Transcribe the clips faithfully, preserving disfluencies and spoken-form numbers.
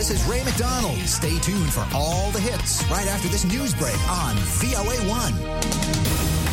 This is Ray McDonald. Stay tuned for all the hits right after this news break on V O A one.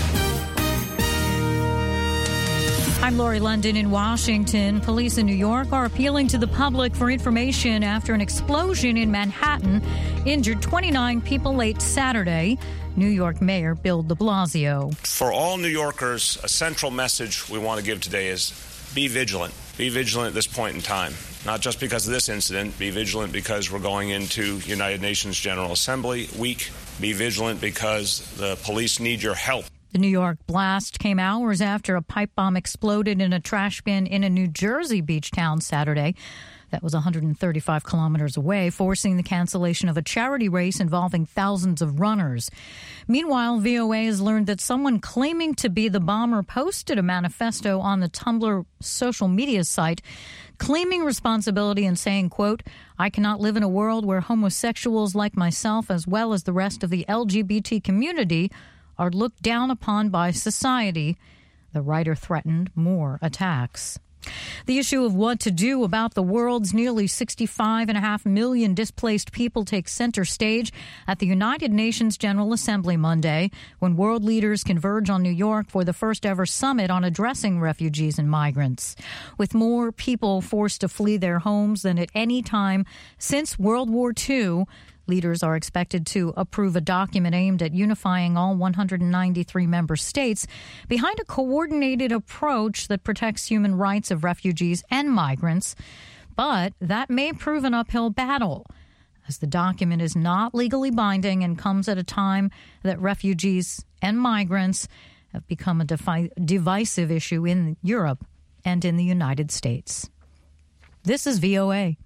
I'm Lori London in Washington. Police in New York are appealing to the public for information after an explosion in Manhattan injured twenty-nine people late Saturday. New York Mayor Bill de Blasio. For all New Yorkers, a central message we want to give today is be vigilant. Be vigilant at this point in time. Not just because of this incident. Be vigilant because we're going into United Nations General Assembly week. Be vigilant because the police need your help. The New York blast came hours after a pipe bomb exploded in a trash bin in a New Jersey beach town Saturday. That was one hundred thirty-five kilometers away, forcing the cancellation of a charity race involving thousands of runners. Meanwhile, V O A has learned that someone claiming to be the bomber posted a manifesto on the Tumblr social media site, claiming responsibility and saying, quote, "I cannot live in a world where homosexuals like myself, as well as the rest of the L G B T community, are looked down upon by society." The writer threatened more attacks. The issue of what to do about the world's nearly sixty-five and a half million displaced people takes center stage at the United Nations General Assembly Monday, when world leaders converge on New York for the first ever summit on addressing refugees and migrants. With more people forced to flee their homes than at any time since World War Two, leaders are expected to approve a document aimed at unifying all one hundred ninety-three member states behind a coordinated approach that protects human rights of refugees and migrants. But that may prove an uphill battle, as the document is not legally binding and comes at a time that refugees and migrants have become a defi- divisive issue in Europe and in the United States. This is V O A.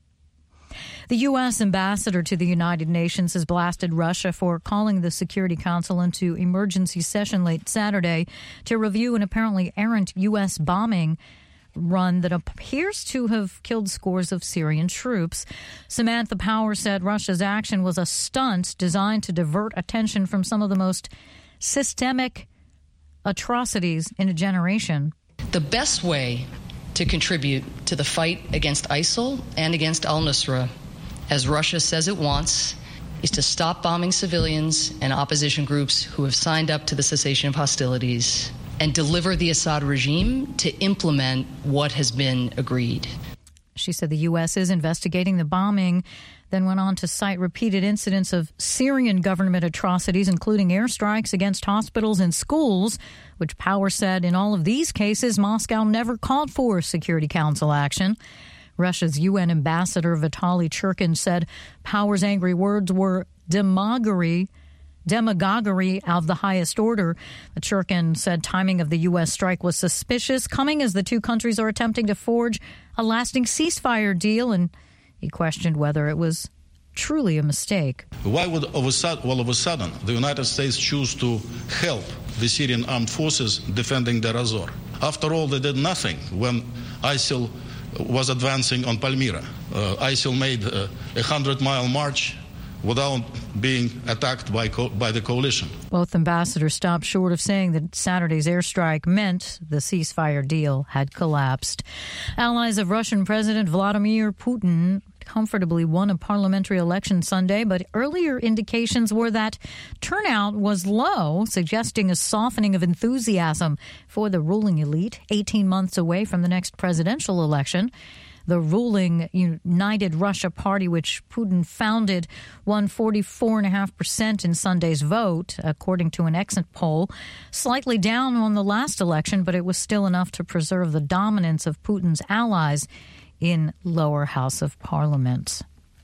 The U S ambassador to the United Nations has blasted Russia for calling the Security Council into emergency session late Saturday to review an apparently errant U S bombing run that appears to have killed scores of Syrian troops. Samantha Power said Russia's action was a stunt designed to divert attention from some of the most systemic atrocities in a generation. The best way to contribute to the fight against ISIL and against al-Nusra, as Russia says it wants, is to stop bombing civilians and opposition groups who have signed up to the cessation of hostilities and deliver the Assad regime to implement what has been agreed. She said the U S is investigating the bombing, then went on to cite repeated incidents of Syrian government atrocities, including airstrikes against hospitals and schools, which Power said in all of these cases, Moscow never called for Security Council action. Russia's U N ambassador Vitaly Churkin said Power's angry words were demagoguery, demagoguery of the highest order. Churkin said timing of the U S strike was suspicious, coming as the two countries are attempting to forge a lasting ceasefire deal, and he questioned whether it was truly a mistake. Why would all of, a sudden, all of a sudden the United States choose to help the Syrian armed forces defending Deir ez-Zor? After all, they did nothing when ISIL was advancing on Palmyra. Uh, ISIL made a hundred-mile march without being attacked by co- by the coalition. Both ambassadors stopped short of saying that Saturday's airstrike meant the ceasefire deal had collapsed. Allies of Russian President Vladimir Putin comfortably won a parliamentary election Sunday, but earlier indications were that turnout was low, suggesting a softening of enthusiasm for the ruling elite eighteen months away from the next presidential election. The ruling United Russia Party, which Putin founded, won forty-four point five percent in Sunday's vote, according to an exit poll. Slightly down on the last election, but it was still enough to preserve the dominance of Putin's allies in lower house of parliament.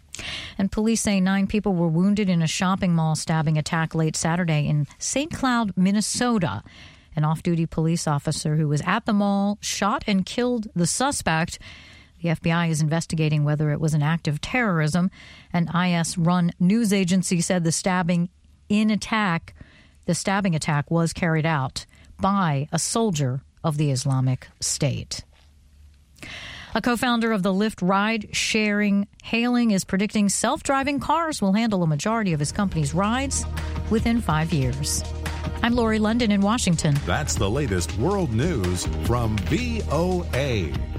And police say nine people were wounded in a shopping mall stabbing attack late Saturday in Saint Cloud, Minnesota. An off-duty police officer who was at the mall shot and killed the suspect. The F B I is investigating whether it was an act of terrorism. An I S-run news agency said the stabbing in attack, the stabbing attack was carried out by a soldier of the Islamic State. A co-founder of the Lyft ride-sharing hailing is predicting self-driving cars will handle a majority of his company's rides within five years. I'm Lori London in Washington. That's the latest world news from V O A.